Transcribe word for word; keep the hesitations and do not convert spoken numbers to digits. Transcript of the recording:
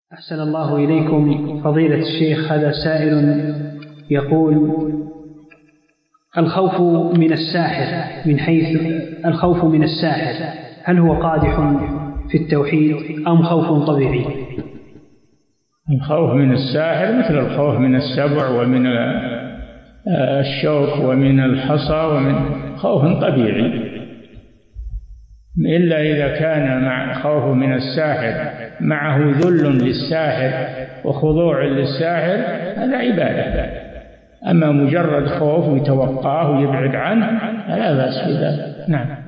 أحسن الله إليكم فضيلة الشيخ. هذا سائل يقول: الخوف من الساحر، من حيث الخوف من الساحر هل هو قادح في التوحيد أم خوف طبيعي؟ الخوف من الساحر مثل الخوف من السبع ومن الشوك ومن الحصى، ومن خوف طبيعي، إلا إذا كان مع خوف من الساحر معه ذل للساحر وخضوع للساحر هذا عبادة. أما مجرد خوف يتوقاه ويبعد عنه لا بأس بذلك. نعم.